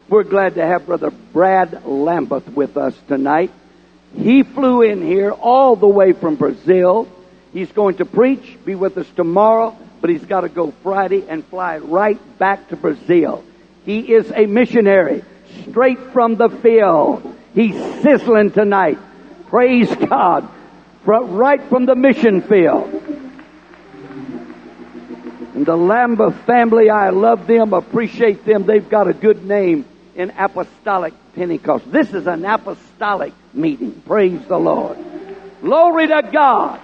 We're glad to have Brother Brad Lambeth with us tonight. He flew in here all the way from Brazil. He's going to preach, be with us tomorrow, but he's got to go Friday and fly right back to Brazil. He is a missionary, straight from the field. He's sizzling tonight. Praise God. Right from the mission field. And the Lambeth family, I love them, appreciate them. They've got a good name in Apostolic Pentecost. This is an apostolic meeting. Praise the Lord. Glory to God.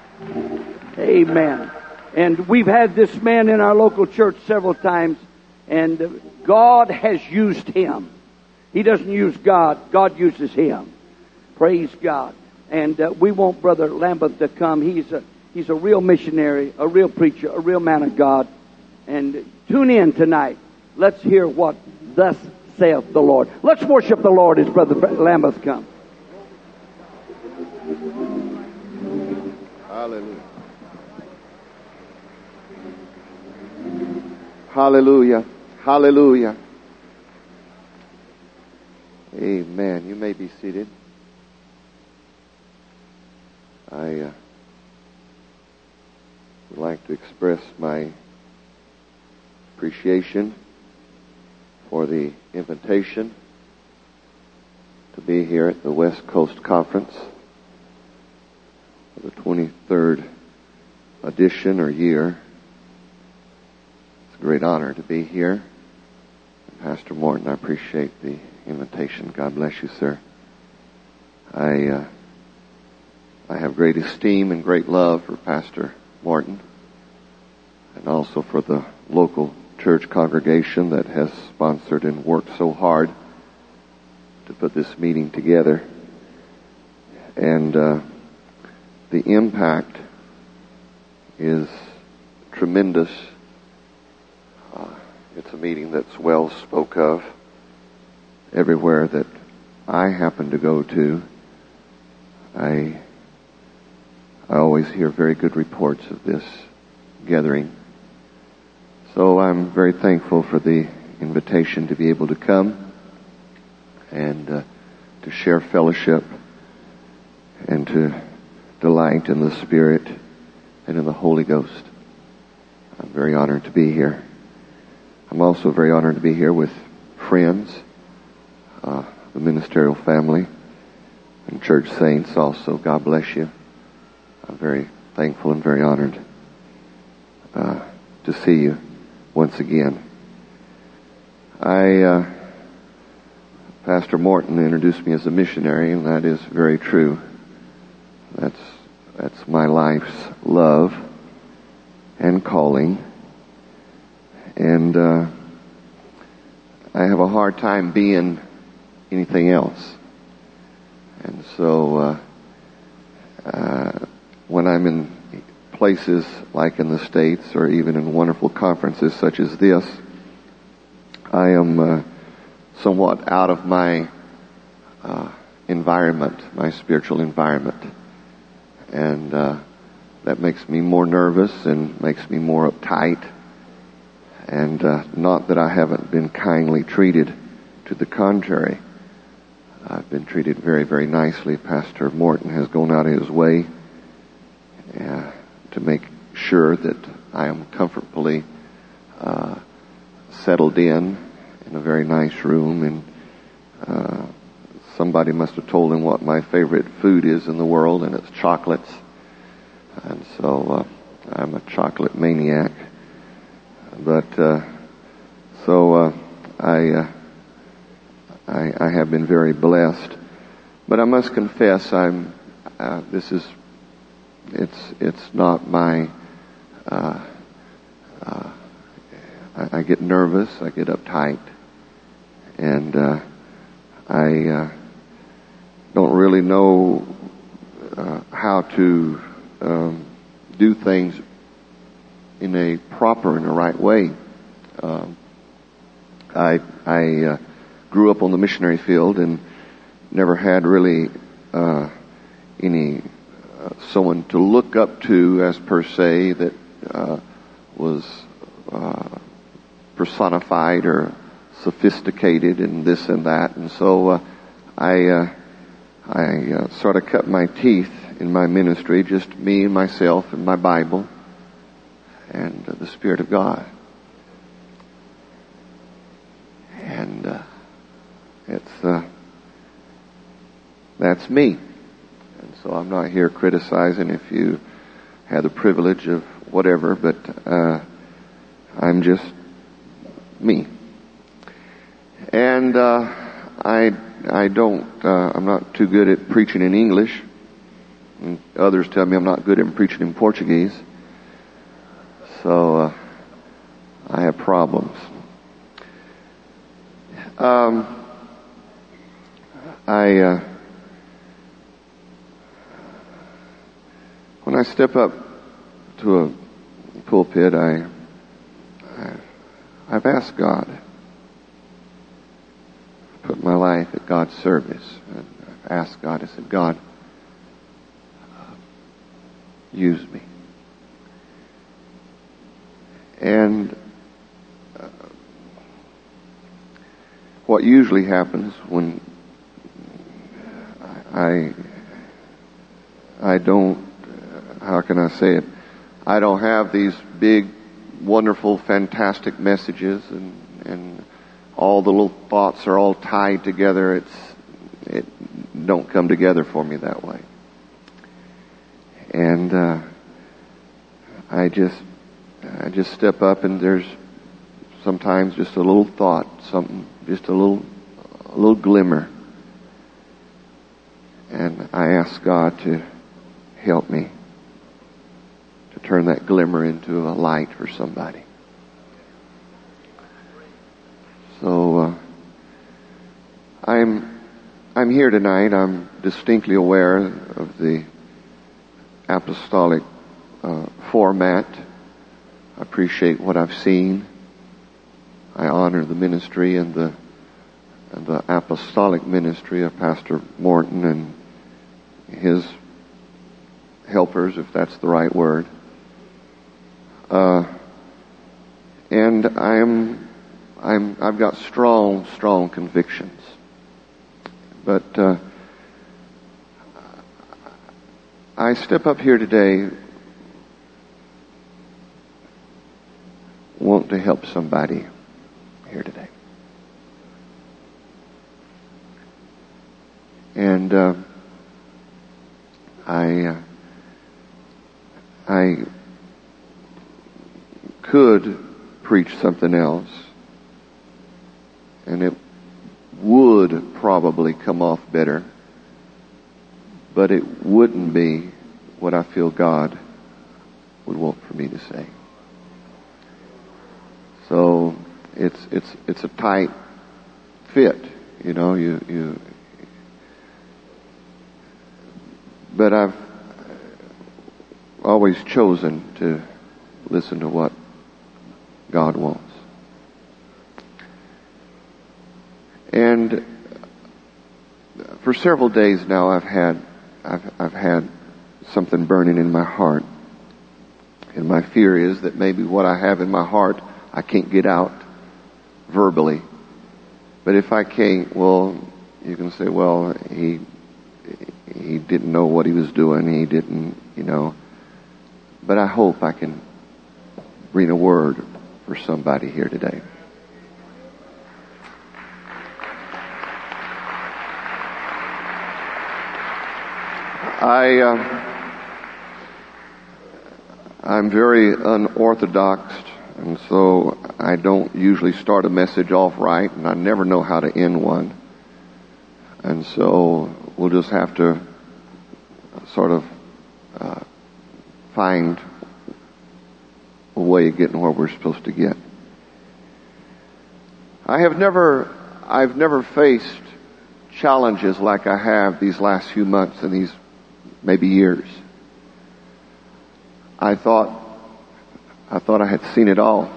Amen. And we've had this man in our local church several times, and God has used him. He doesn't use God. God uses him. Praise God. And we want Brother Lambeth to come. He's a real missionary, a real preacher, a real man of God. And tune in tonight. Let's hear what thus saith the Lord. Let's worship the Lord as Brother Lambeth comes. Hallelujah. Hallelujah. Hallelujah. Amen. You may be seated. I would like to express my appreciation for the invitation to be here at the West Coast Conference, the 23rd edition or year. It's a great honor to be here. Pastor Morton, I appreciate the invitation. God bless you, sir. I have great esteem and great love for Pastor Morton and also for the local church congregation that has sponsored and worked so hard to put this meeting together. And the impact is tremendous. It's a meeting that's well spoke of everywhere that I happen to go to. I always hear very good reports of this gathering. So I'm very thankful for the invitation to be able to come and to share fellowship and to delight in the Spirit and in the Holy Ghost. I'm very honored to be here. I'm also very honored to be here with friends, the ministerial family, and church saints also. God bless you. I'm very thankful and very honored to see you once again. Pastor Morton introduced me as a missionary, and that is very true. That's my life's love and calling. And I have a hard time being anything else. And so when I'm in places like in the States or even in wonderful conferences such as this, I am somewhat out of my environment, my spiritual environment. And that makes me more nervous and makes me more uptight. And not that I haven't been kindly treated. To the contrary, I've been treated very, very nicely. Pastor Morton has gone out of his way to make sure that I am comfortably settled in a very nice room. And somebody must have told him what my favorite food is in the world, and it's chocolates. And so I'm a chocolate maniac. But I have been very blessed. But I must confess, it's not my. I get nervous. I get uptight, and I don't really know how to do things in a proper and a right way. I grew up on the missionary field and never had really any someone to look up to as per se that was personified or sophisticated and this and that. And so I sort of cut my teeth in my ministry, just me and myself and my Bible and the Spirit of God. And that's me. And so I'm not here criticizing if you had the privilege of whatever, but I'm just me. And I'm not too good at preaching in English. And others tell me I'm not good at preaching in Portuguese. So I have problems. When I step up to a pulpit, I've asked God. Put my life at God's service. And I've asked God, I said, God, use me. And what usually happens when I don't, how can I say it? I don't have these big, wonderful, fantastic messages and all the little thoughts are all tied together. It don't come together for me that way. And I just step up, and there's sometimes just a little thought, something, just a little glimmer. And I ask God to help me to turn that glimmer into a light for somebody. So I'm here tonight. I'm distinctly aware of the apostolic format. I appreciate what I've seen. I honor the ministry and the apostolic ministry of Pastor Morton and his helpers, if that's the right word. And I've got strong convictions. But I step up here today want to help somebody here today. And I could preach something else, and it would probably come off better, but it wouldn't be what I feel God would want for me to say. So it's a tight fit, you know. But I've always chosen to listen to what God wants. And for several days now, I've had something burning in my heart, and my fear is that maybe what I have in my heart I can't get out verbally. But if I can't, well, you can say, well, he didn't know what he was doing. He didn't, you know. But I hope I can bring a word for somebody here today. I'm very unorthodox, and so I don't usually start a message off right, and I never know how to end one. And so we'll just have to sort of find a way of getting where we're supposed to get. I've never faced challenges like I have these last few months and these maybe years. I thought I had seen it all.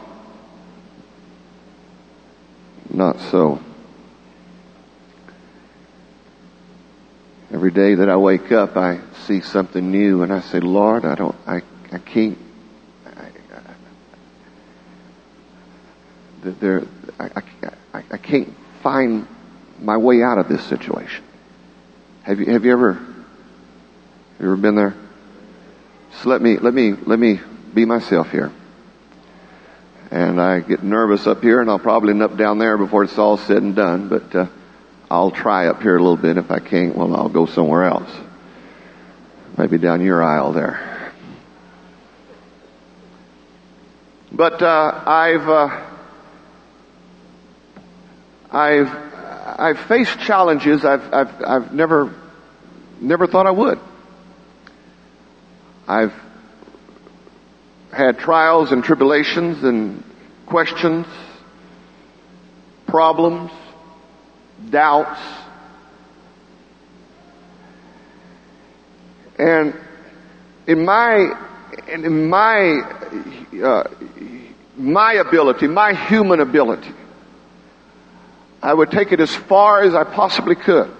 Not so. Every day that I wake up, I see something new, and I say, Lord, I can't. I can't find my way out of this situation. Have you ever been there? So let me be myself here. And I get nervous up here, and I'll probably end up down there before it's all said and done, but I'll try up here a little bit. If I can't, well, I'll go somewhere else. Maybe down your aisle there. But I've faced challenges I've never thought I would. I've had trials and tribulations and questions, problems, doubts. And in my ability, my human ability, I would take it as far as I possibly could.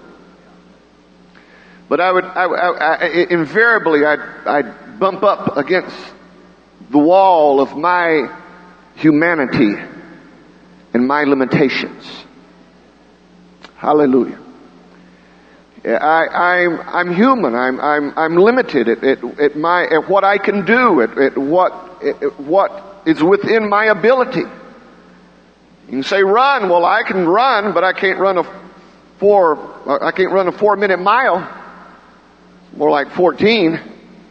But invariably I'd bump up against the wall of my humanity and my limitations. Hallelujah. I'm human. I'm limited at what I can do, at what is within my ability. You can say run. Well, I can run, but I can't run a 4-minute mile. More like 14.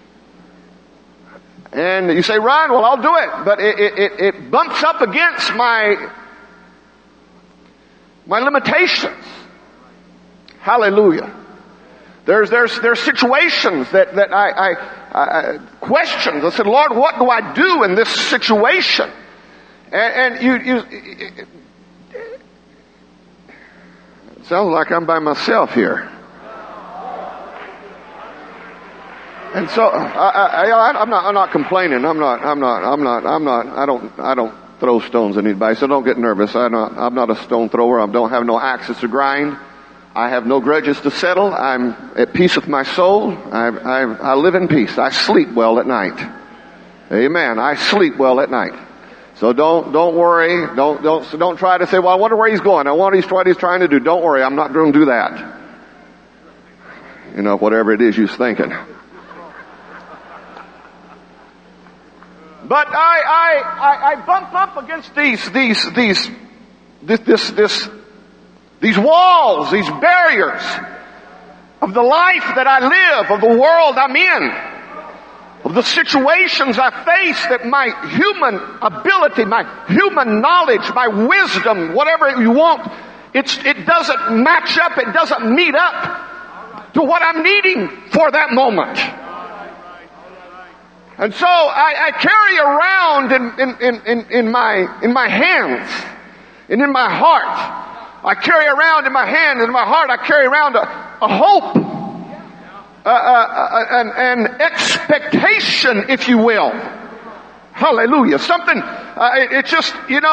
And you say run. Well, I'll do it, but it bumps up against my limitations. Hallelujah. There's situations that I questions. I said, Lord, what do I do in this situation? And it sounds like I'm by myself here. And so I'm not complaining. I don't throw stones at anybody. So don't get nervous. I'm not a stone thrower. I don't have no axes to grind. I have no grudges to settle. I'm at peace with my soul. I live in peace. I sleep well at night. Amen. I sleep well at night. So don't worry. Don't try to say, well, I wonder where he's going. I wonder what he's trying to do. Don't worry. I'm not going to do that. You know, whatever it is you're thinking. But I bump up against these walls, these barriers of the life that I live, of the world I'm in, of the situations I face, that my human ability, my human knowledge, my wisdom, whatever you want, it doesn't match up, it doesn't meet up to what I'm needing for that moment. And so I carry around in my hands and in my heart. I carry around in my hand and in my heart. I carry around a hope, an expectation, if you will. Hallelujah. Something. It's just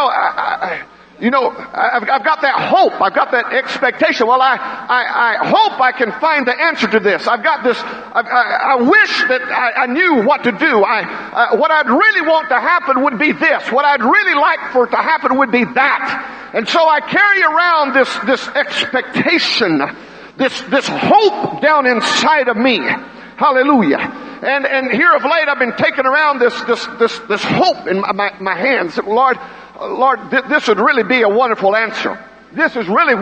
I've got that hope. I've got that expectation. Well, I hope I can find the answer to this. I've got this. I wish that I knew what to do. What I'd really want to happen would be this. What I'd really like for it to happen would be that. And so I carry around this expectation, this hope down inside of me. Hallelujah. And here of late I've been taking around this hope in my hands. Lord, this would really be a wonderful answer. This would really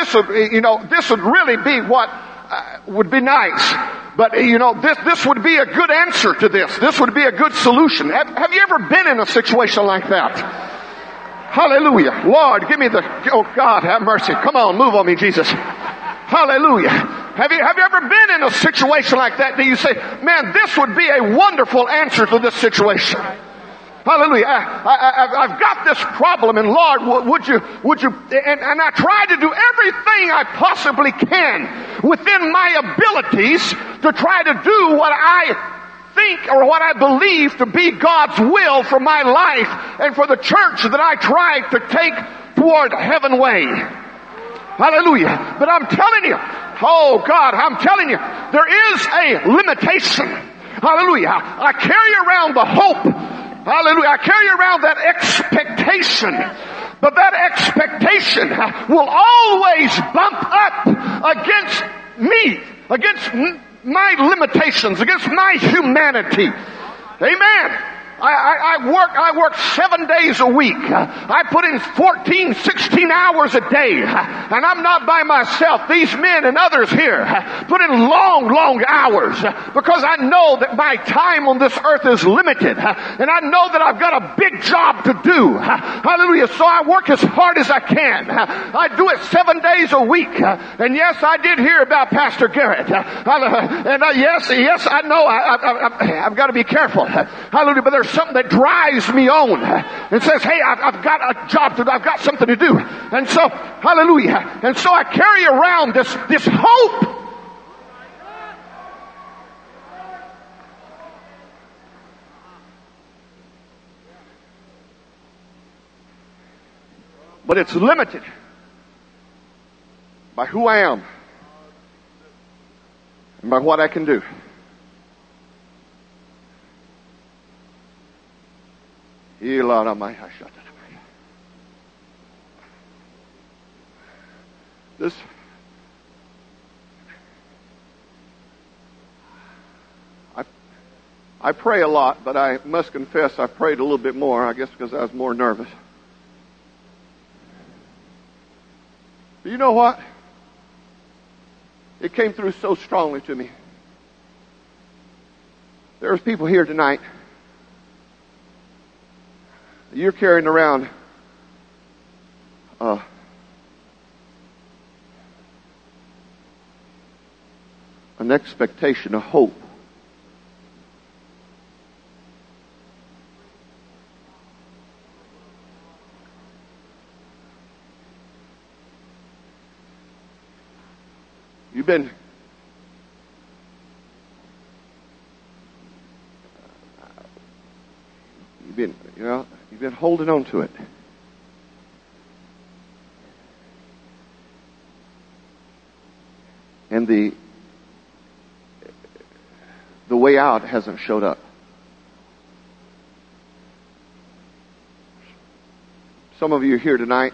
be what would be nice. But this would be a good answer to this. This would be a good solution. Have you ever been in a situation like that? Hallelujah. Lord, give me oh God, have mercy. Come on, move on me, Jesus. Hallelujah. Have you ever been in a situation like that? Do you say, man, this would be a wonderful answer to this situation? Hallelujah. I've got this problem, and Lord, would you, and I try to do everything I possibly can within my abilities to try to do what I think or what I believe to be God's will for my life and for the church that I try to take toward heaven way. Hallelujah. But I'm telling you, oh God, I'm telling you, there is a limitation. Hallelujah. I carry around the hope. Hallelujah. I carry around that expectation. But that expectation will always bump up against me, against my limitations, against my humanity. Amen. I work 7 days a week. I put in 14, 16 hours a day. And I'm not by myself. These men and others here put in long hours because I know that my time on this earth is limited. And I know that I've got a big job to do. Hallelujah. So I work as hard as I can. I do it 7 days a week. And yes, I did hear about Pastor Garrett. And yes, I know I've got to be careful. Hallelujah. But there's something that drives me on and says, hey, I've got a job to do. I've got something to do. And so, hallelujah. And so I carry around this hope. But it's limited by who I am and by what I can do. This I pray a lot, but I must confess I prayed a little bit more, I guess because I was more nervous. But you know what? It came through so strongly to me. There's people here tonight. You're carrying around an expectation, a hope. You've been holding on to it. And the way out hasn't showed up. Some of you are here tonight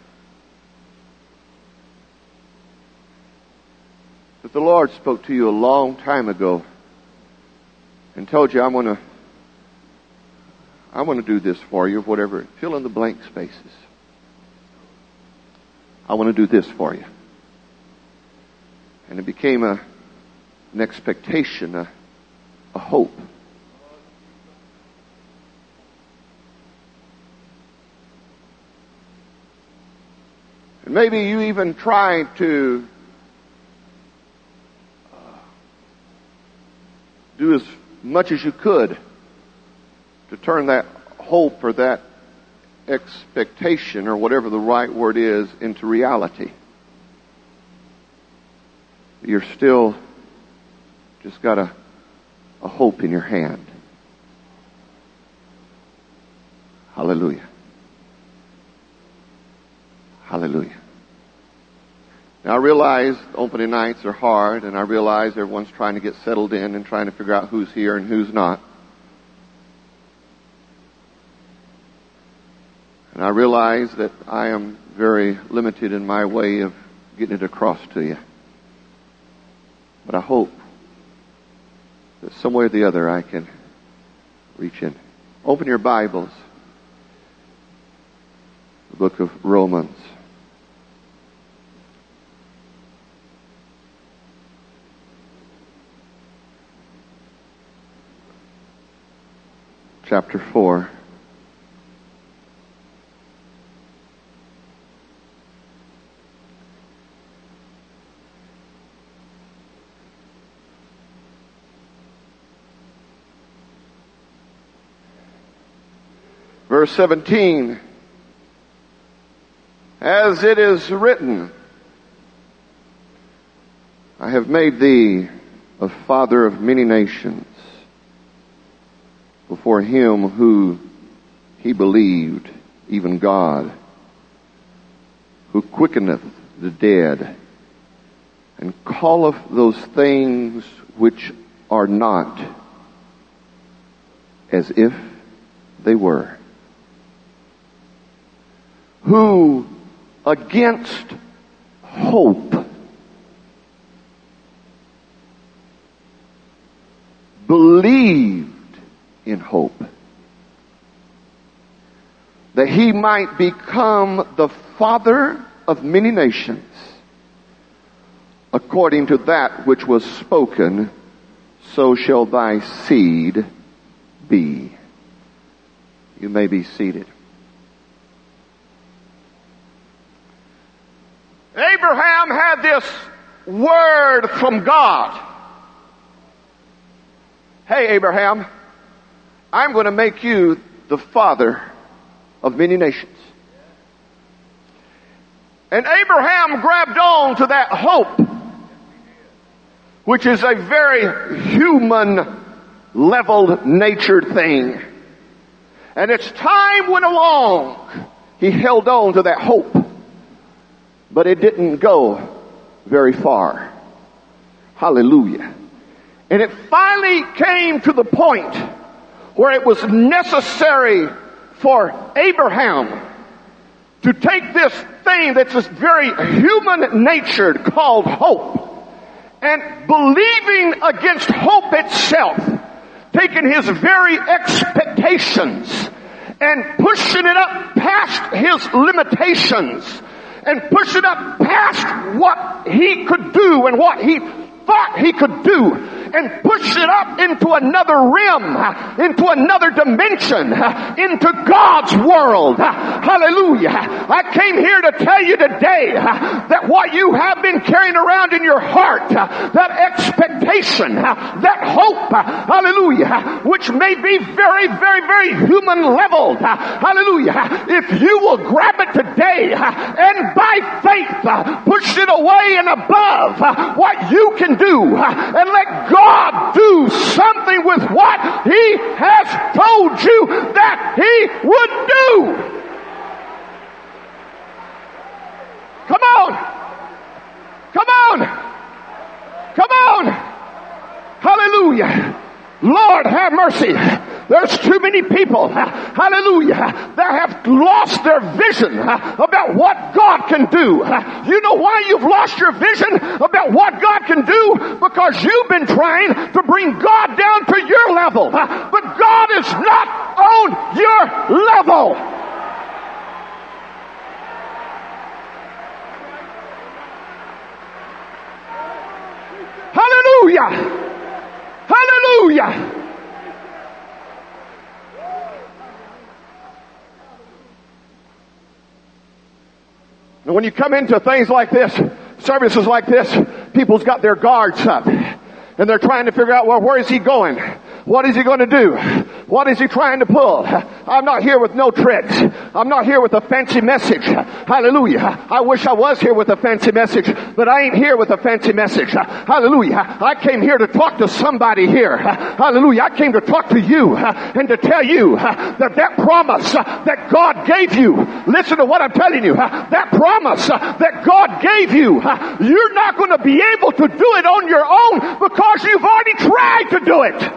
that the Lord spoke to you a long time ago and told you, I want to do this for you, whatever. Fill in the blank spaces. I want to do this for you. And it became an expectation, a hope. And maybe you even tried to do as much as you could to turn that hope or that expectation or whatever the right word is into reality. You're still just got a hope in your hand. Hallelujah. Hallelujah. Now I realize opening nights are hard, and I realize everyone's trying to get settled in and trying to figure out who's here and who's not. And I realize that I am very limited in my way of getting it across to you. But I hope that some way or the other I can reach in. Open your Bibles. The book of Romans. Chapter 4. Verse 17, as it is written, I have made thee a father of many nations before him who he believed, even God, who quickeneth the dead, and calleth those things which are not as if they were, who against hope believed in hope, that he might become the father of many nations, according to that which was spoken, so shall thy seed be. You may be seated. Abraham had this word from God. Hey, Abraham, I'm going to make you the father of many nations. And Abraham grabbed on to that hope, which is a very human leveled natured thing. And as time went along, he held on to that hope. But it didn't go very far. Hallelujah. And it finally came to the point where it was necessary for Abraham to take this thing that's this very human natured called hope, and believing against hope itself, taking his very expectations and pushing it up past his limitations, and push it up past what he could do and what he thought he could do, and push it up into another realm, into another dimension, into God's world. Hallelujah. I came here to tell you today that what you have been carrying around in your heart, that expectation, that hope, hallelujah, which may be very, very, very human leveled, hallelujah, if you will grab it today and by faith push it away and above what you can do, and let God do something with what He has told you that He would do. Come on. Come on. Come on. Hallelujah. Lord, have mercy. There's too many people, hallelujah, that have lost their vision about what God can do. You know why you've lost your vision about what God can do? Because you've been trying to bring God down to your level. But God is not on your level. Hallelujah. Hallelujah. And when you come into things like this, services like this, people's got their guards up. And they're trying to figure out, well, where is he going? What is he going to do? What is he trying to pull? I'm not here with no tricks. I'm not here with a fancy message. Hallelujah. I wish I was here with a fancy message, but I ain't here with a fancy message. Hallelujah. I came here to talk to somebody here. Hallelujah. I came to talk to you and to tell you that promise that God gave you, listen to what I'm telling you, that promise that God gave you, you're not going to be able to do it on your own because you've already tried to do it.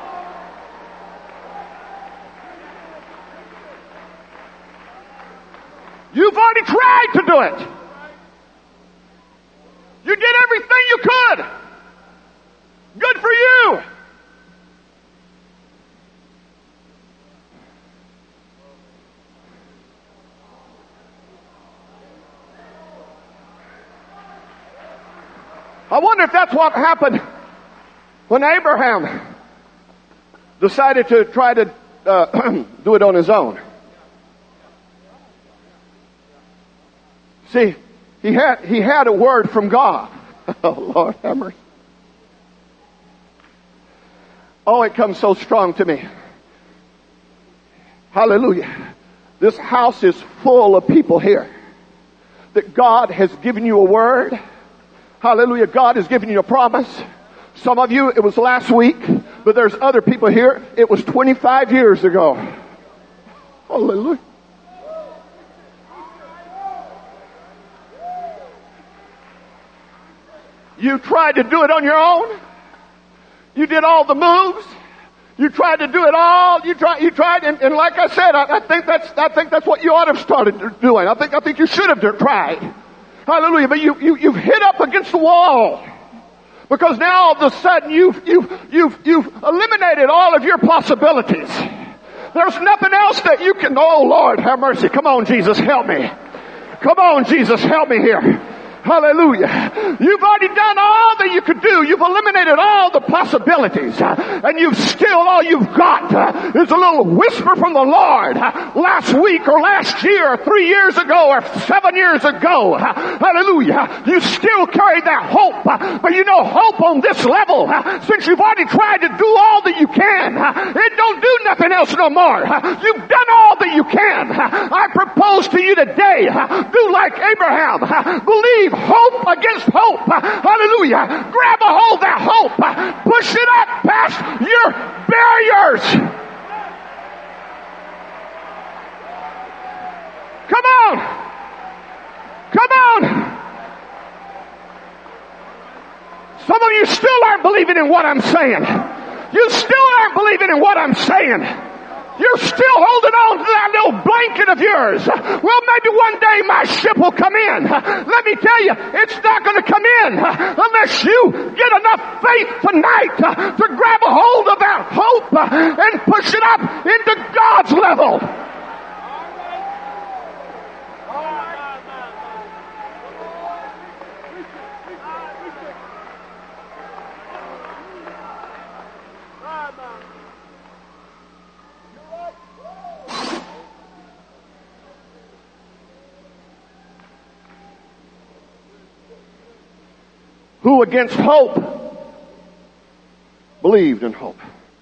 You've already tried to do it. You did everything you could. Good for you. I wonder if that's what happened when Abraham decided to try to do it on his own. See, he had a word from God. Oh, Lord have mercy. Oh, it comes so strong to me. Hallelujah. This house is full of people here that God has given you a word. Hallelujah. God has given you a promise. Some of you, it was last week, but there's other people here, it was 25 years ago. Hallelujah. You tried to do it on your own. You did all the moves. You tried to do it all. You tried, and like I said, I think that's what you ought to have started doing. I think you should have tried. Hallelujah. But you've hit up against the wall. Because now all of a sudden you've eliminated all of your possibilities. There's nothing else that you can, oh Lord, have mercy. Come on, Jesus, help me. Come on, Jesus, help me here. Hallelujah. You've already done all that you could do. You've eliminated all the possibilities. And all you've got is a little whisper from the Lord last week or last year or 3 years ago or 7 years ago. Hallelujah. You still carry that hope. But you know, hope on this level, since you've already tried to do all that you can, it don't do nothing else no more. You've done all that you can. I propose to you today, do like Abraham. Believe hope against hope. Hallelujah. Grab a hold of that hope. Push it up past your barriers. Come on. Come on. Some of you still aren't believing in what I'm saying. You still aren't believing in what I'm saying. You're still holding on to that little blanket of yours. Well, maybe one day my ship will come in. Let me tell you, it's not going to come in unless you get enough faith tonight to grab a hold of that hope and push it up into God's level. Who against hope believed in hope?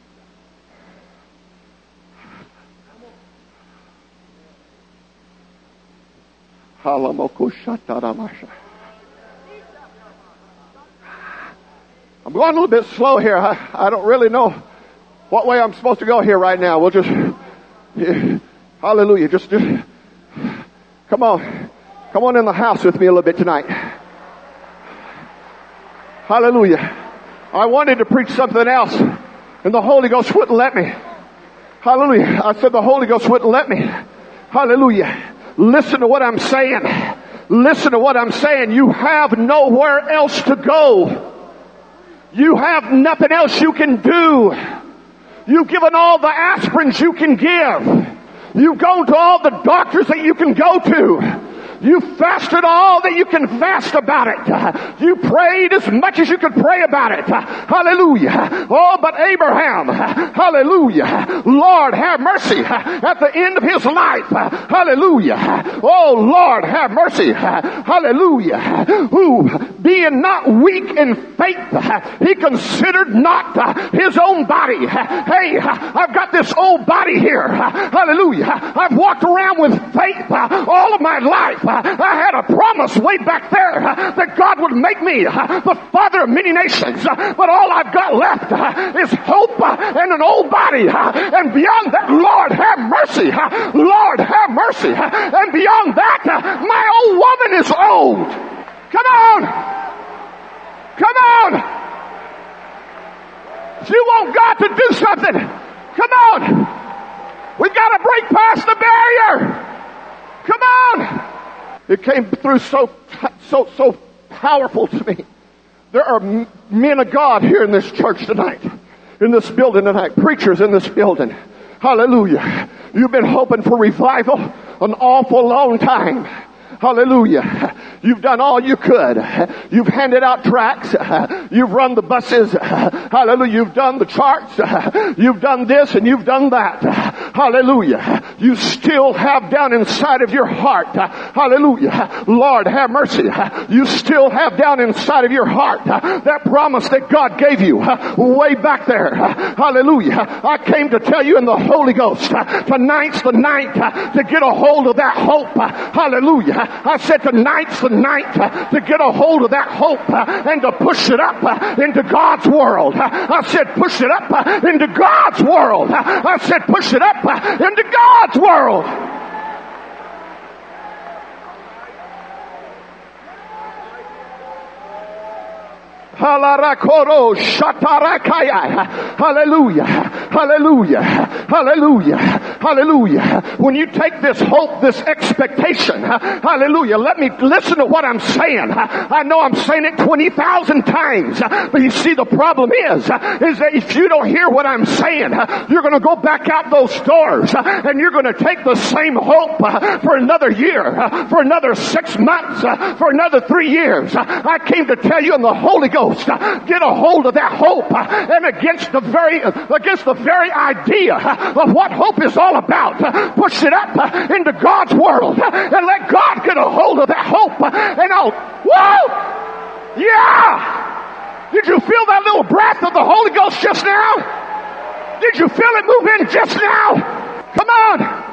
I'm going a little bit slow here. I don't really know what way I'm supposed to go here right now. We'll just, hallelujah, just come on in the house with me a little bit tonight. Hallelujah. I wanted to preach something else, and the Holy Ghost wouldn't let me. Hallelujah. I said the Holy Ghost wouldn't let me. Hallelujah. Listen to what I'm saying. Listen to what I'm saying. You have nowhere else to go. You have nothing else you can do. You've given all the aspirins you can give. You've gone to all the doctors that you can go to. You fasted all that you can fast about it. You prayed as much as you could pray about it. Hallelujah. Oh, but Abraham, hallelujah, Lord have mercy, at the end of his life, hallelujah, oh Lord have mercy, hallelujah, who being not weak in faith, he considered not his own body. Hey, I've got this old body here. Hallelujah. I've walked around with faith all of my life. I had a promise way back there that God would make me the father of many nations. But all I've got left is hope and an old body. And beyond that, Lord have mercy. Lord have mercy. And beyond that, my old woman is old. Come on. Come on. If you want God to do something, come on. We got to break past the barrier. Come on. It came through so powerful to me. There are men of God here in this church tonight, in this building tonight, preachers in this building. Hallelujah. You've been hoping for revival an awful long time. Hallelujah. You've done all you could. You've handed out tracts. You've run the buses. Hallelujah. You've done the charts. You've done this and you've done that. Hallelujah. You still have down inside of your heart. Hallelujah. Lord have mercy. You still have down inside of your heart that promise that God gave you way back there. Hallelujah. I came to tell you in the Holy Ghost, tonight's the night to get a hold of that hope. Hallelujah. I said tonight's the night to get a hold of that hope and to push it up into God's world. I said push it up into God's world. I said push it up into God's world. Halarakoro shatarakaya. Hallelujah. Hallelujah. Hallelujah. Hallelujah. When you take this hope, this expectation, hallelujah, let me listen to what I'm saying. I know I'm saying it 20,000 times, but you see the problem is that if you don't hear what I'm saying, you're going to go back out those doors and you're going to take the same hope for another year, for another 6 months, for another 3 years. I came to tell you in the Holy Ghost, get a hold of that hope and against the very idea of what hope is all about. Push it up into God's world and let God get a hold of that hope. And whoa! Yeah! Did you feel that little breath of the Holy Ghost just now? Did you feel it move in just now? Come on!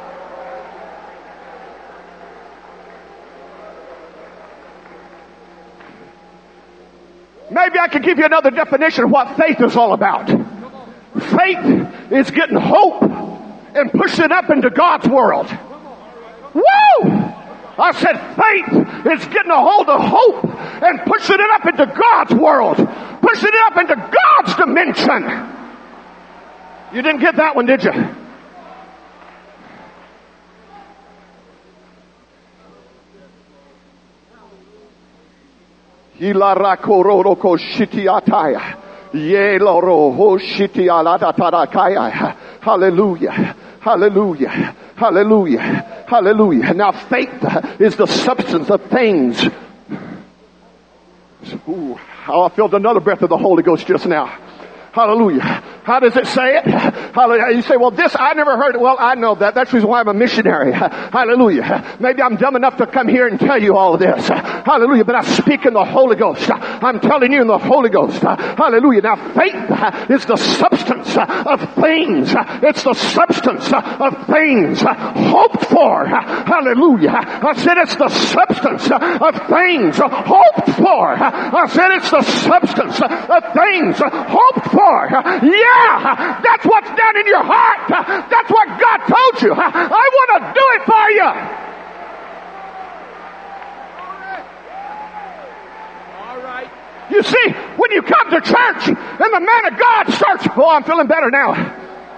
Maybe I could give you another definition of what faith is all about. Faith is getting hope and pushing it up into God's world. Woo! I said faith is getting a hold of hope and pushing it up into God's world. Pushing it up into God's dimension. You didn't get that one, did you? Hallelujah. Hallelujah. Hallelujah. Hallelujah. Now faith is the substance of things. Ooh, I felt another breath of the Holy Ghost just now. Hallelujah. How does it say it? Hallelujah. You say, well, this, I never heard it. Well, I know that. That's the reason why I'm a missionary. Hallelujah. Maybe I'm dumb enough to come here and tell you all of this. Hallelujah. But I speak in the Holy Ghost. I'm telling you in the Holy Ghost. Hallelujah. Now, faith is the substance of things. It's the substance of things hoped for. Hallelujah. I said it's the substance of things hoped for. I said it's the substance of things hoped for. Yeah, that's what's down in your heart. That's what God told you. I want to do it for you. All right. You see, when you come to church and the man of God starts, oh, I'm feeling better now.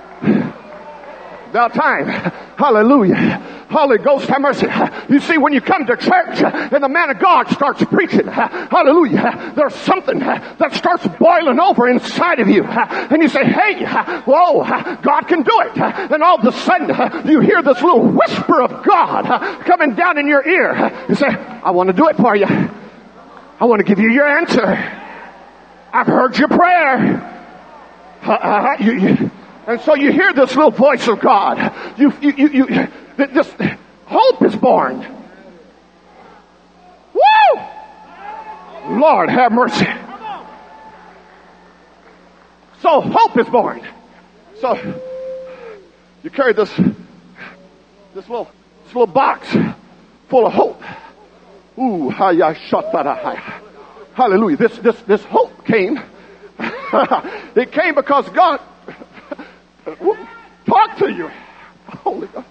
About time. Hallelujah. Holy Ghost, have mercy. You see, when you come to church and the man of God starts preaching, hallelujah, there's something that starts boiling over inside of you. And you say, hey, whoa, God can do it. And all of a sudden, you hear this little whisper of God coming down in your ear. You say, I want to do it for you. I want to give you your answer. I've heard your prayer. And so you hear this little voice of God. This hope is born. Woo! Lord, have mercy. So hope is born. So you carry this little box full of hope. Ooh, hallelujah. This hope came. It came because God talked to you. Holy God.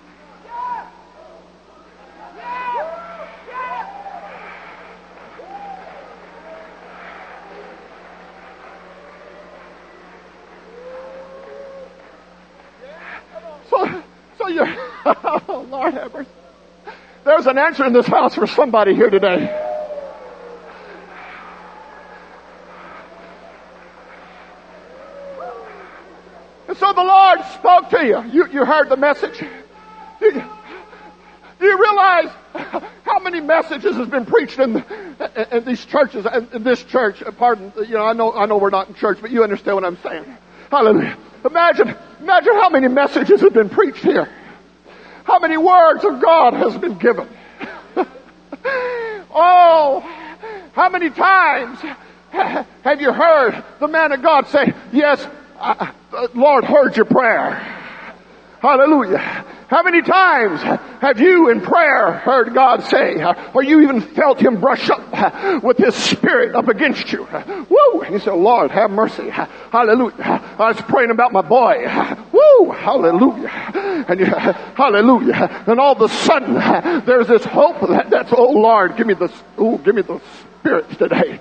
So you're, oh Lord have mercy. There's an answer in this house for somebody here today. And so the Lord spoke to you. You heard the message. Do you realize how many messages has been preached in these churches, in this church? Pardon, I know we're not in church, but you understand what I'm saying. Hallelujah. Imagine how many messages have been preached here. How many words of God has been given. Oh, how many times have you heard the man of God say, yes, Lord heard your prayer. Hallelujah. How many times have you in prayer heard God say, or you even felt Him brush up with His Spirit up against you? Woo! And you say, Lord, have mercy. Hallelujah. I was praying about my boy. Woo! Hallelujah. And hallelujah. And all of a sudden, there's this hope that's, oh Lord, give me this spirits today.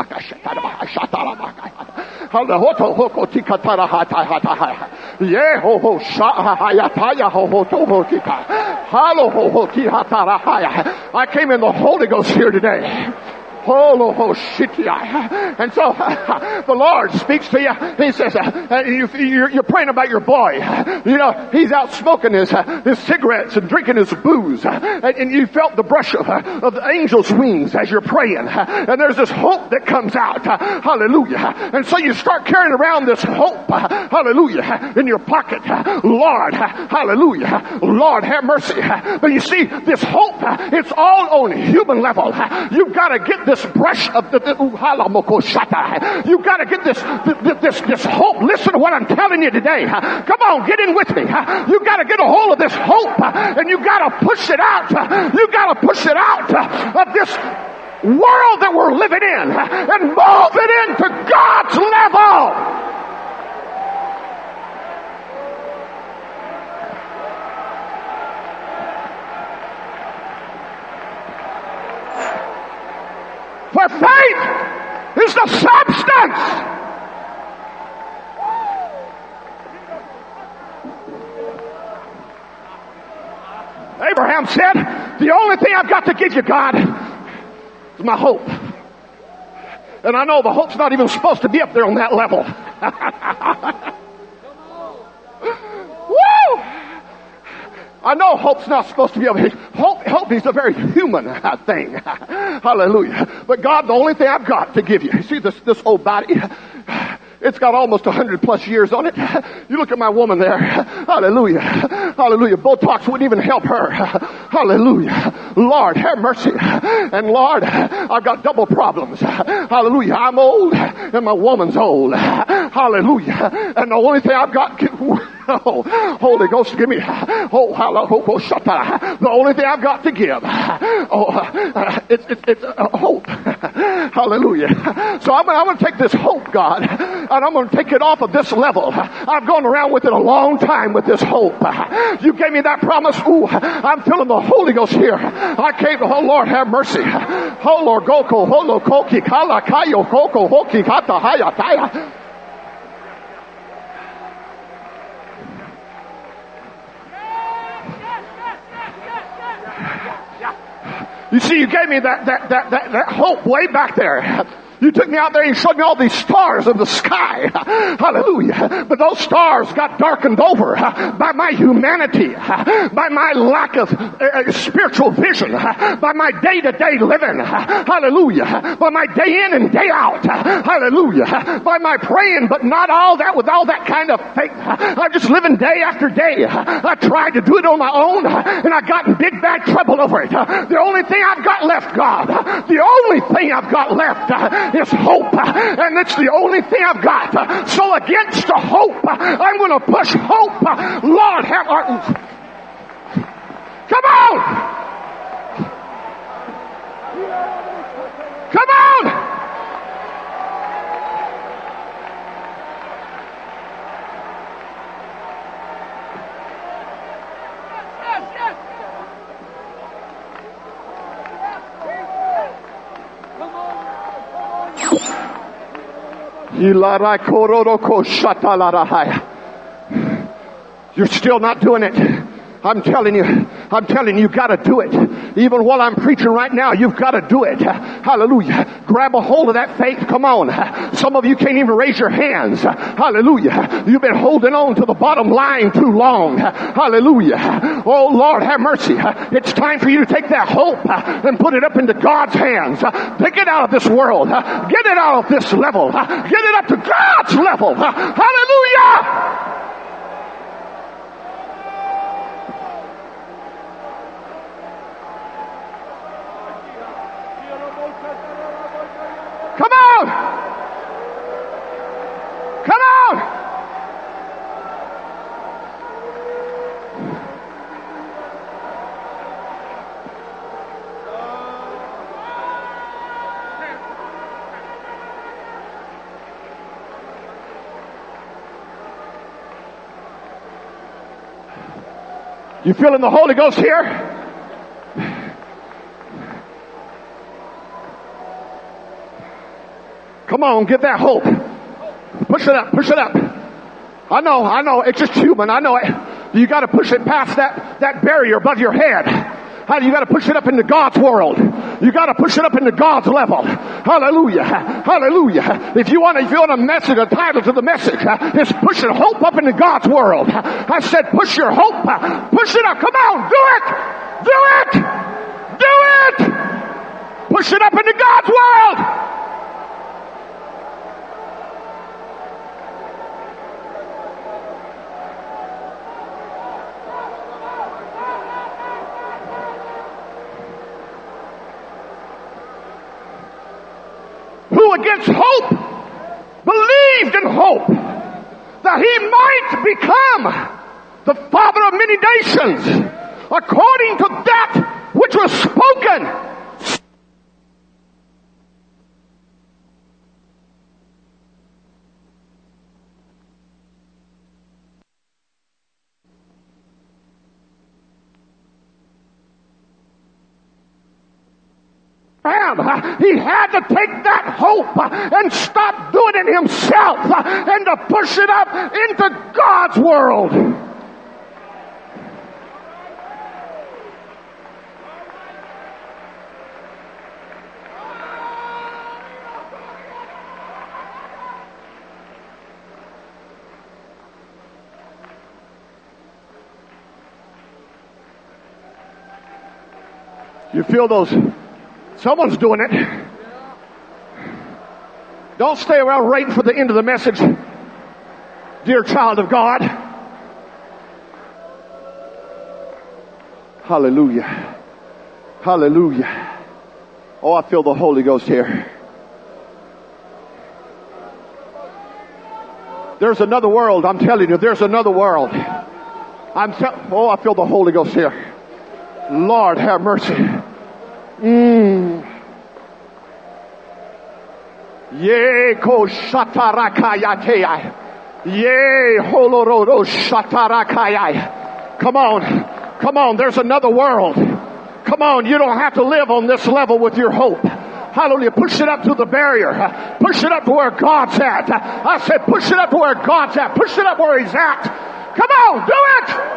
I came in the Holy Ghost here today. And so the Lord speaks to you. He says, you're praying about your boy. You know, he's out smoking his cigarettes and drinking his booze. And you felt the brush of the angel's wings as you're praying. And there's this hope that comes out. Hallelujah. And so you start carrying around this hope. Hallelujah. In your pocket. Lord. Hallelujah. Lord, have mercy. But you see, this hope, it's all on human level. You've got to get this brush of the you got to get this hope. Listen to what I'm telling you today. Come on, get in with me. You got to get a hold of this hope, and you got to push it out. You got to push it out of this world that we're living in and move it into God's level. For faith is the substance. Abraham said, the only thing I've got to give you, God, is my hope. And I know the hope's not even supposed to be up there on that level. Woo! I know hope's not supposed to be over here. Hope is a very human thing. Hallelujah. But God, the only thing I've got to give you. You see this old body? It's got almost 100 plus years on it. You look at my woman there. Hallelujah. Hallelujah. Botox wouldn't even help her. Hallelujah. Lord, have mercy. And Lord, I've got double problems. Hallelujah. I'm old and my woman's old. Hallelujah. And the only thing I've got... Oh, Holy Ghost, give me. Oh, the only thing I've got to give. It's hope. Hallelujah. So I'm going to take this hope, God, and I'm going to take it off of this level. I've gone around with it a long time with this hope. You gave me that promise. Ooh, I'm feeling the Holy Ghost here. I came to, oh Lord, have mercy. Oh Lord, Goko, Holo, Koki, Kala, Kayo, Koko, Hoki, Kata, Haya, Taya. You see, you gave me that hope way back there. You took me out there and you showed me all these stars in the sky. Hallelujah. But those stars got darkened over by my humanity, by my lack of spiritual vision, by my day-to-day living. Hallelujah. By my day in and day out. Hallelujah. By my praying, but not all that with all that kind of faith. I'm just living day after day. I tried to do it on my own and I got in big bad trouble over it. The only thing I've got left, God, the only thing I've got left is hope, and it's the only thing I've got. So against the hope, I'm going to push hope. Lord, have mercy. Come on! Come on! You're still not doing it. I'm telling you, you gotta do it. Even while I'm preaching right now, you've gotta do it. Hallelujah. Grab a hold of that faith. Come on. Some of you can't even raise your hands. Hallelujah. You've been holding on to the bottom line too long. Hallelujah. Oh Lord, have mercy. It's time for you to take that hope and put it up into God's hands. Take it out of this world. Get it out of this level. Get it up to God's level. Hallelujah. Come on! Come on! You feeling the Holy Ghost here? Come on, get that hope. Push it up, push it up. I know, it's just human, I know it. You gotta push it past that barrier above your head. You gotta push it up into God's world. You gotta push it up into God's level. Hallelujah. Hallelujah. If you want a message, a title to the message, it's pushing hope up into God's world. I said push your hope. Push it up. Come on, do it. Do it. Do it. Push it up into God's world. Who against hope believed in hope that he might become the father of many nations according to that which was spoken. He had to take that hope and stop doing it himself and to push it up into God's world. You feel those? Someone's doing it. Don't stay around waiting for the end of the message, dear child of God. Hallelujah. Hallelujah. Oh, I feel the Holy Ghost here. There's another world. I'm telling you, there's another world. Oh, I feel the Holy Ghost here. Lord, have mercy. Ye ko shatarakayate. Ye holorodo shatarakaya. Come on. Come on. There's another world. Come on. You don't have to live on this level with your hope. Hallelujah. Push it up to the barrier. Push it up to where God's at. I said push it up to where God's at. Push it up where He's at. Come on. Do it.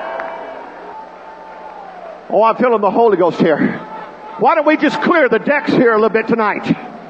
Oh, I'm feeling the Holy Ghost here. Why don't we just clear the decks here a little bit tonight?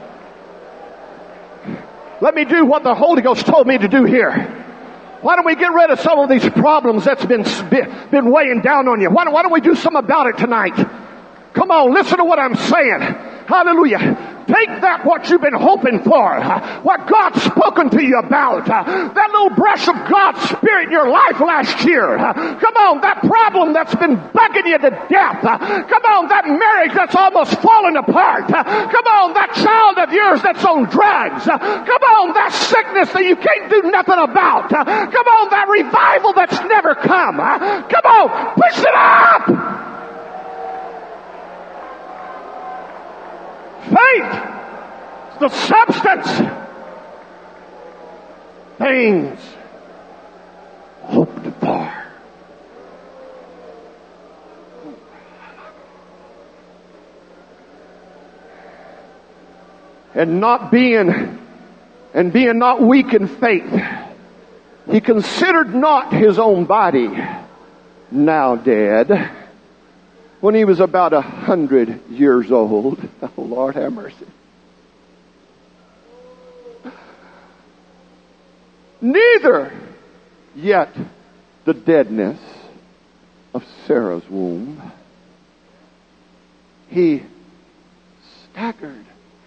Let me do what the Holy Ghost told me to do here. Why don't we get rid of some of these problems that's been weighing down on you? Why don't we do something about it tonight? Come on, listen to what I'm saying. Hallelujah. Take that what you've been hoping for, what God's spoken to you about, that little brush of God's Spirit in your life last year. Come on, that problem that's been bugging you to death. Come on, that marriage that's almost fallen apart. Come on, that child of yours that's on drugs. Come on, that sickness that you can't do nothing about. Come on, that revival that's never come. Come on, push it up. Faith, the substance, things hoped for. And being not weak in faith, he considered not his own body now dead, when he was about 100 years old. Oh, Lord have mercy. Neither yet the deadness of Sarah's womb. He staggered.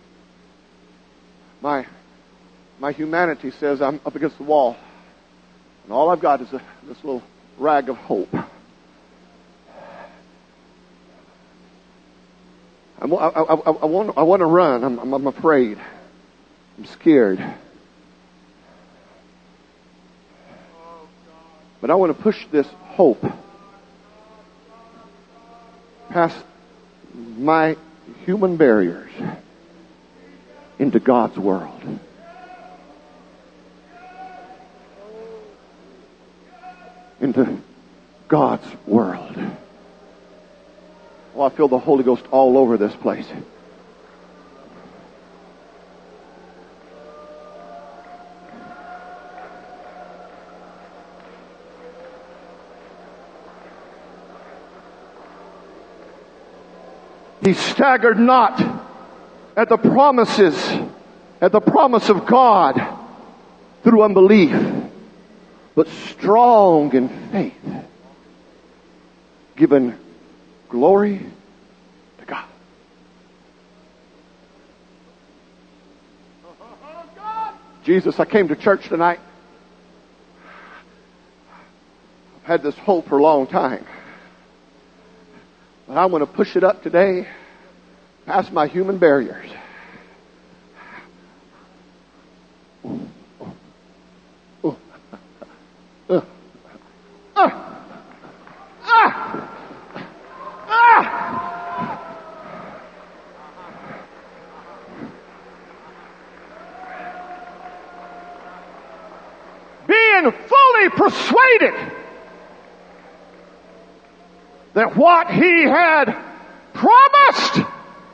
My humanity says I'm up against the wall, and all I've got is this little rag of hope. I want to run. I'm afraid. I'm scared. But I want to push this hope past my human barriers into God's world. Into God's world. Oh, I feel the Holy Ghost all over this place. He staggered not at the promises, at the promise of God through unbelief, but strong in faith, giving glory to God. Jesus, I came to church tonight. I've had this hope for a long time. But I'm going to push it up today past my human barriers. Being fully persuaded that what he had promised,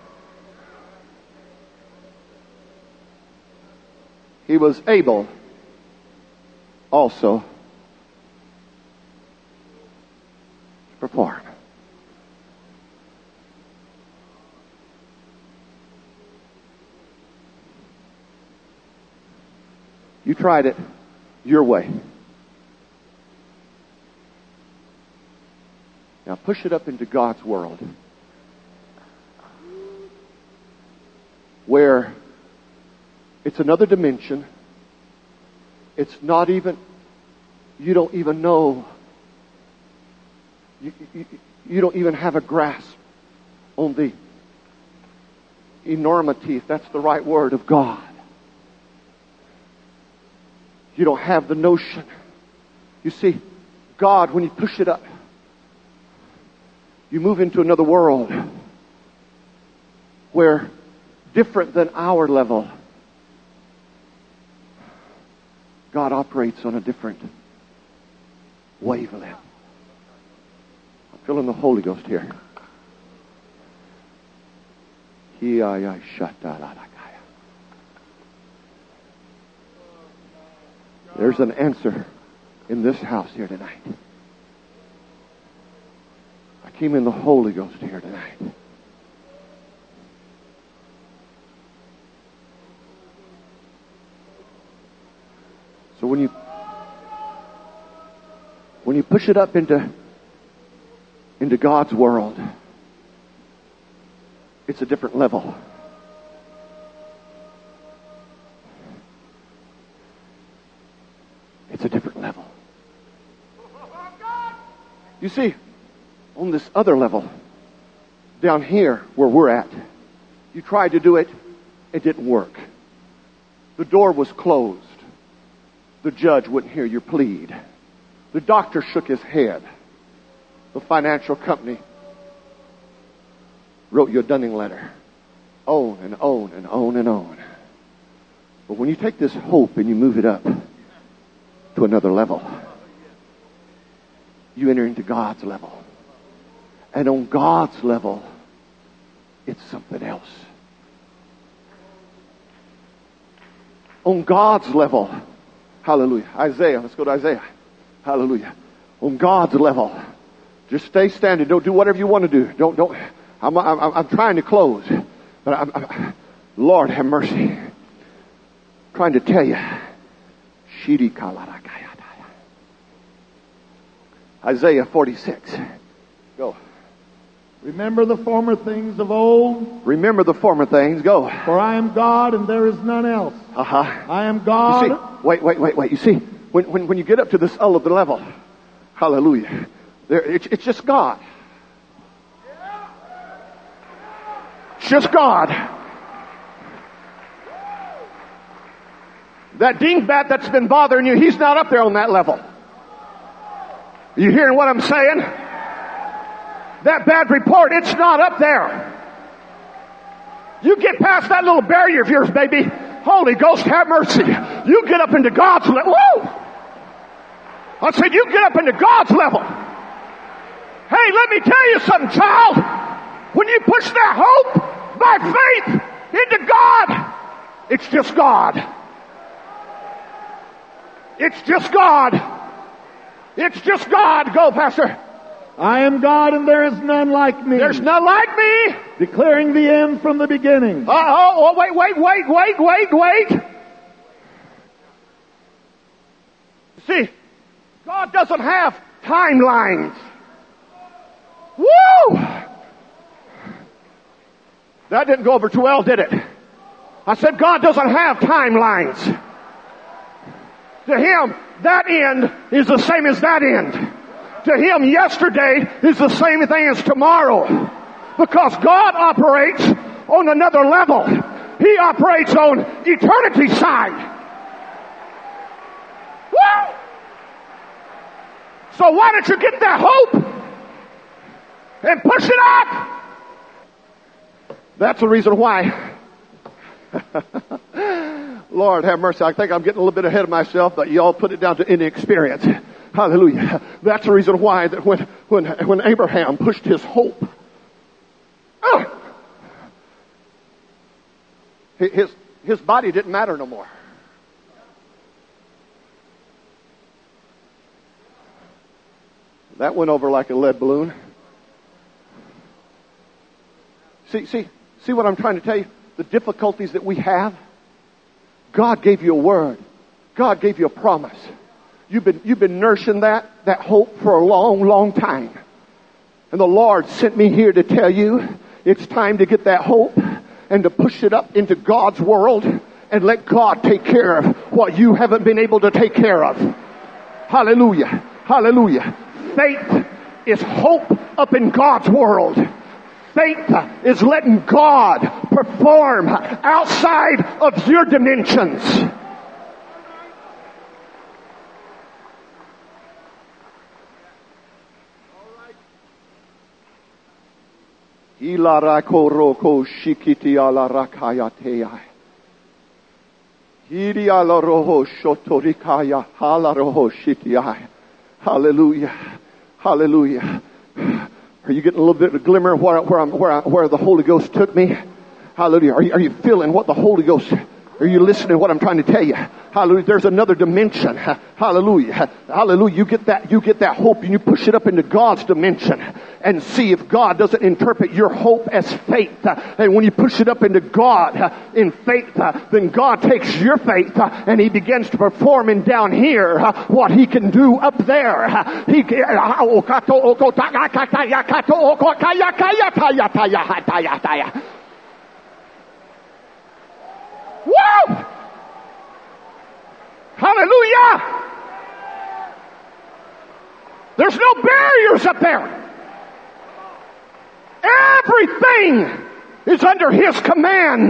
he was able also to perform. You tried it your way. Now push it up into God's world, where it's another dimension. It's not even, you don't even know, you don't even have a grasp on the enormity, if that's the right word, of God. You don't have the notion. You see, God, when you push it up, you move into another world where, different than our level, God operates on a different wavelength. I'm feeling the Holy Ghost here. There's an answer in this house here tonight. I came in the Holy Ghost here tonight. So when you push it up into God's world, it's a different level. It's a different level. You see, on this other level, down here where we're at, you tried to do it, it didn't work. The door was closed. The judge wouldn't hear your plead. The doctor shook his head. The financial company wrote you a dunning letter. On and on and on and on. But when you take this hope and you move it up to another level, you enter into God's level. And on God's level, it's something else. On God's level, hallelujah. Isaiah, let's go to Isaiah. Hallelujah. On God's level, just stay standing. Don't do whatever you want to do. Don't. I'm trying to close, but Lord have mercy. I'm trying to tell you. Isaiah 46. Go. Remember the former things of old. Remember the former things. Go. For I am God and there is none else. I am God. You see, wait. You see, when you get up to this other level, hallelujah, it's just God. It's just God. That dingbat that's been bothering you, he's not up there on that level. You hearing what I'm saying? That bad report, it's not up there. You get past that little barrier of yours, baby. Holy Ghost, have mercy. You get up into God's level. Woo! I said, you get up into God's level. Hey, let me tell you something, child. When you push that hope by faith into God, it's just God. It's just God. It's just God. Go, Pastor. I am God and there is none like me. There's none like me. Declaring the end from the beginning. Wait. See, God doesn't have timelines. Woo! That didn't go over too well, did it? I said God doesn't have timelines. To Him, that end is the same as that end. To Him, yesterday is the same thing as tomorrow. Because God operates on another level. He operates on eternity side. Woo! So why don't you get that hope and push it up? That's the reason why. Lord have mercy. I think I'm getting a little bit ahead of myself, but y'all put it down to inexperience. Hallelujah. That's the reason why that when Abraham pushed his hope, his body didn't matter no more. That went over like a lead balloon. See what I'm trying to tell you? The difficulties that we have. God gave you a word. God gave you a promise. You've been nursing that hope for a long, long time. And the Lord sent me here to tell you it's time to get that hope and to push it up into God's world and let God take care of what you haven't been able to take care of. Hallelujah. Hallelujah. Faith is hope up in God's world. Faith is letting God perform outside of your dimensions. Hallelujah. Hallelujah. Are you getting a little bit of a glimmer of where the Holy Ghost took me? Hallelujah. Are you feeling what the Holy Ghost? Are you listening to what I'm trying to tell you? Hallelujah. There's another dimension. Hallelujah. Hallelujah. You get that hope and you push it up into God's dimension and see if God doesn't interpret your hope as faith. And when you push it up into God in faith, then God takes your faith and He begins to perform in down here what He can do up there. Woo! Hallelujah! There's no barriers up there. Everything is under His command.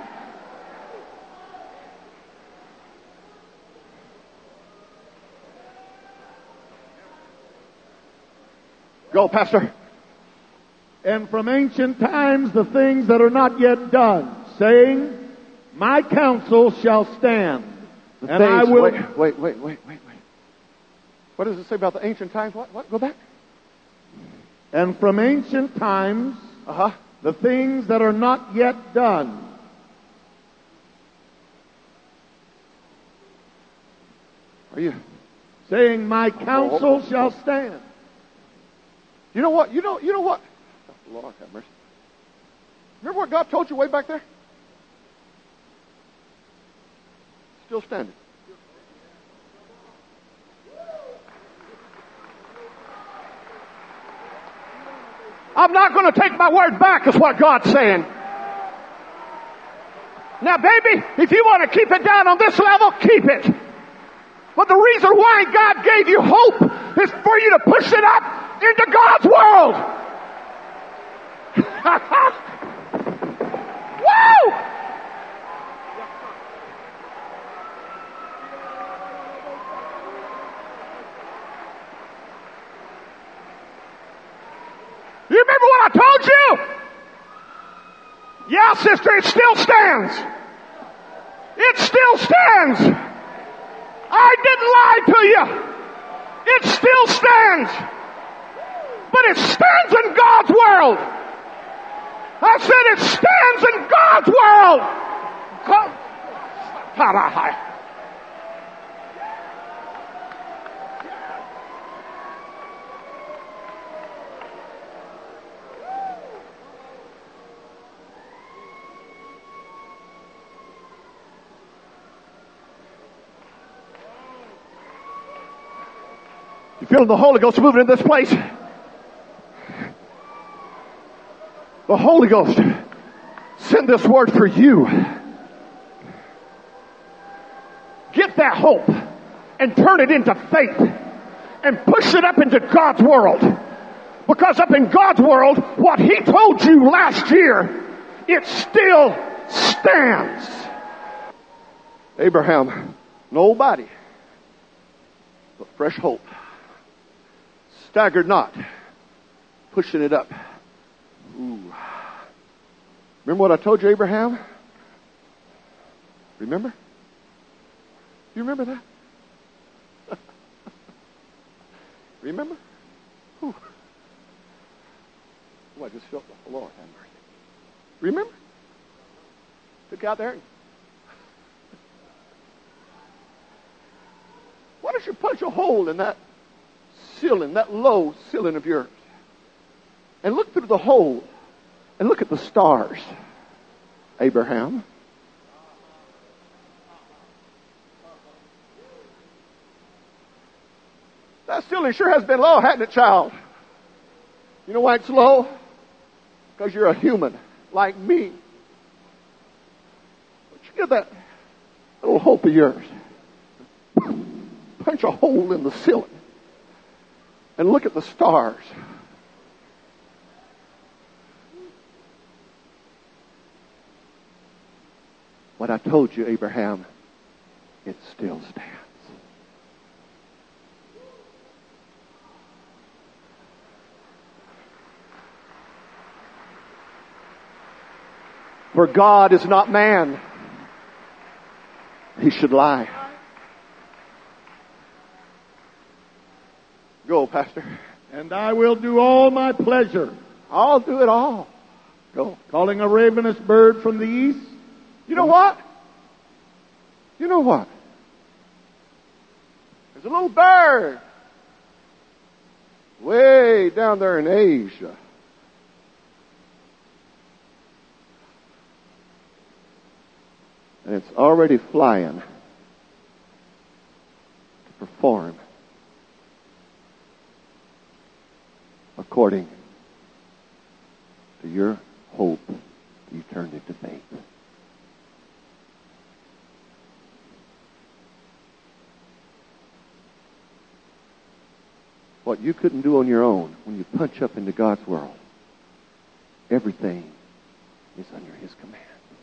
Go, Pastor. And from ancient times the things that are not yet done, saying, my counsel shall stand. And I will... Wait. What does it say about the ancient times? What? Go back. And from ancient times, the things that are not yet done. Are you saying, my counsel shall stand? You know what? You know what? Oh, Lord have mercy. Remember what God told you way back there? Still standing. I'm not going to take my word back, is what God's saying. Now, baby, if you want to keep it down on this level, keep it. But the reason why God gave you hope is for you to push it up into God's world. Woo! You remember what I told you? Yeah, sister, it still stands. It still stands. I didn't lie to you. It still stands. But it stands in God's world. I said it stands in God's world. You feeling the Holy Ghost moving in this place? The Holy Ghost send this word for you. Get that hope and turn it into faith and push it up into God's world. Because up in God's world, what He told you last year, it still stands. Abraham, nobody but fresh hope. Staggered not, pushing it up. Ooh. Remember what I told you, Abraham? Remember? You remember that? Remember? Ooh. Oh, I just felt the Lord have mercy. Remember? Took you out there. Why don't you punch a hole in that ceiling, that low ceiling of yours, and look through the hole and look at the stars, Abraham? That ceiling sure has been low, hasn't it, child? You know why it's low? Because you're a human like me. But you get that little hope of yours. Punch a hole in the ceiling and look at the stars. What I told you, Abraham, it still stands. For God is not man, He should lie. Go, Pastor. And I will do all my pleasure. I'll do it all. Go. Calling a ravenous bird from the east. You know what? You know what? There's a little bird way down there in Asia. And it's already flying to perform according to your hope you turned into faith. What you couldn't do on your own, when you punch up into God's world, everything is under His command.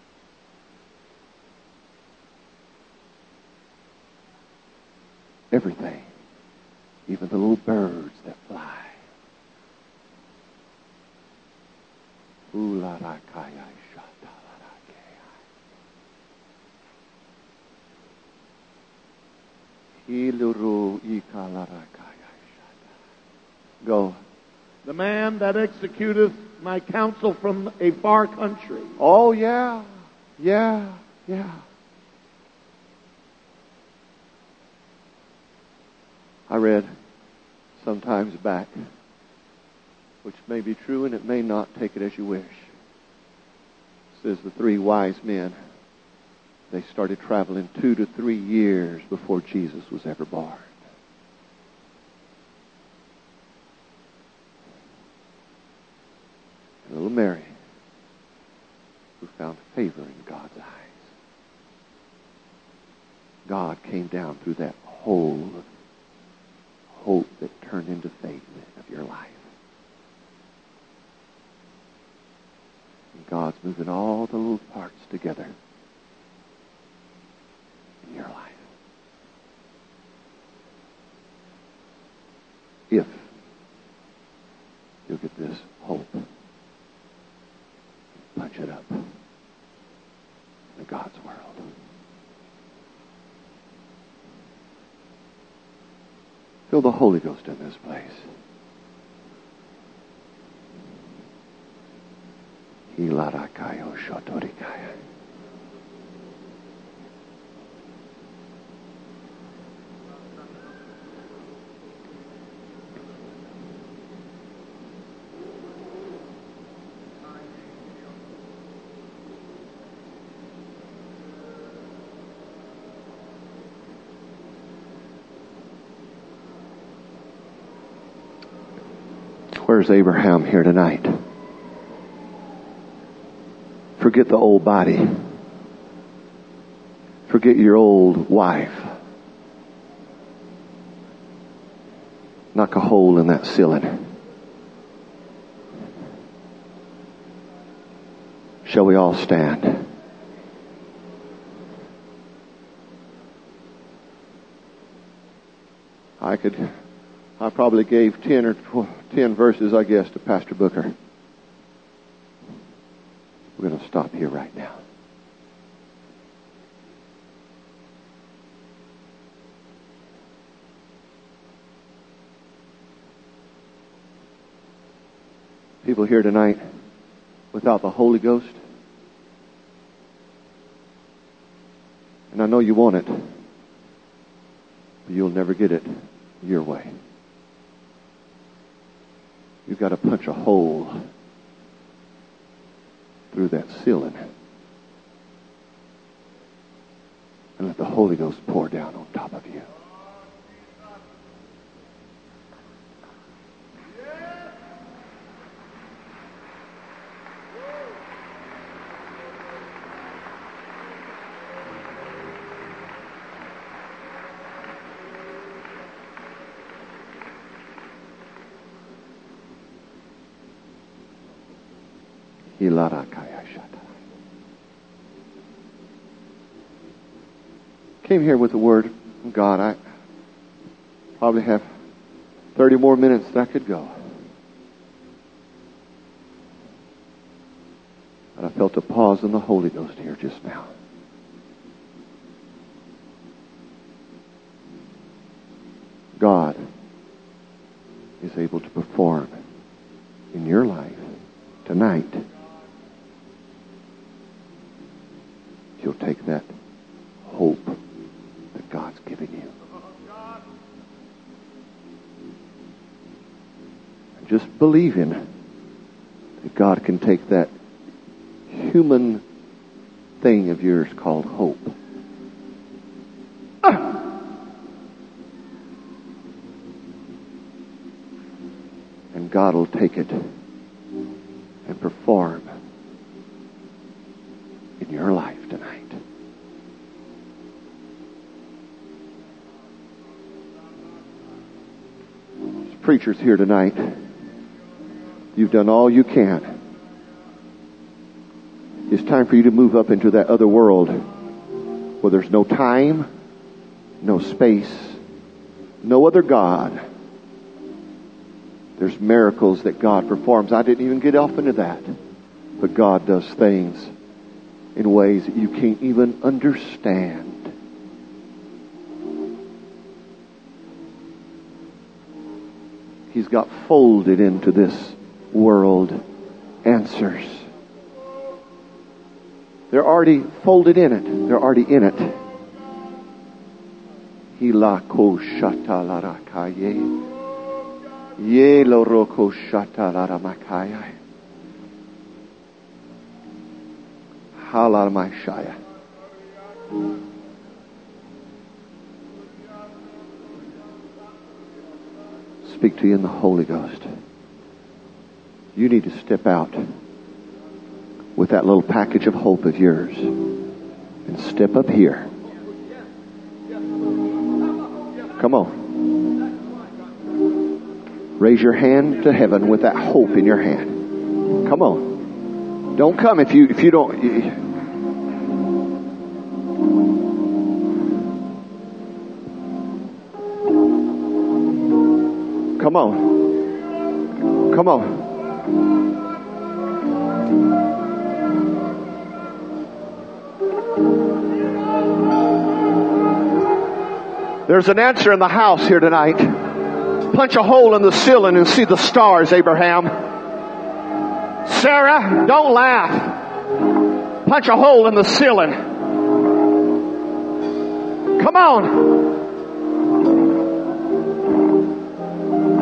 Everything, even the little birds that fly. Go. The man that executeth my counsel from a far country. Oh, yeah. Yeah. Yeah. I read sometimes back, which may be true and it may not, take it as you wish. It says the three wise men, they started traveling 2 to 3 years before Jesus was ever born. And little Mary, who found favor in God's eyes. God came down through that hole of hope that turned into faith of your life. And God's moving all the little parts together in your life. If you'll get this hope, punch it up in God's world. Feel the Holy Ghost in this place. Hilarakayo shotorikaya. Where's Abraham here tonight? Forget the old body. Forget your old wife. Knock a hole in that ceiling. Shall we all stand? I probably gave 10 verses, I guess, to Pastor Booker. We're going to stop here right now. People here tonight without the Holy Ghost. And I know you want it, but you'll never get it your way. You've got to punch a hole through that ceiling and let the Holy Ghost pour down on top of you. Came here with the word from God. I probably have 30 more minutes that I could go. But I felt a pause in the Holy Ghost here just now. God is able to perform in your life tonight. You'll take that hope that God's given you. And just believing that God can take that human thing of yours called hope. And God will take it and perform in your life tonight. There's preachers here tonight. You've done all you can. It's time for you to move up into that other world where there's no time, no space, no other God. There's miracles that God performs. I didn't even get off into that. But God does things in ways that you can't even understand. He's got folded into this world answers. They're already folded in it. They're already in it. Hilako shata larakaye. Ye loroko shata laramakaya. Halal Mashaya. Speak to you in the Holy Ghost. You need to step out with that little package of hope of yours and step up here. Come on. Raise your hand to heaven with that hope in your hand. Come on. Don't come if you don't. Come on. Come on. There's an answer in the house here tonight. Punch a hole in the ceiling and see the stars, Abraham. Sarah, don't laugh. Punch a hole in the ceiling. Come on.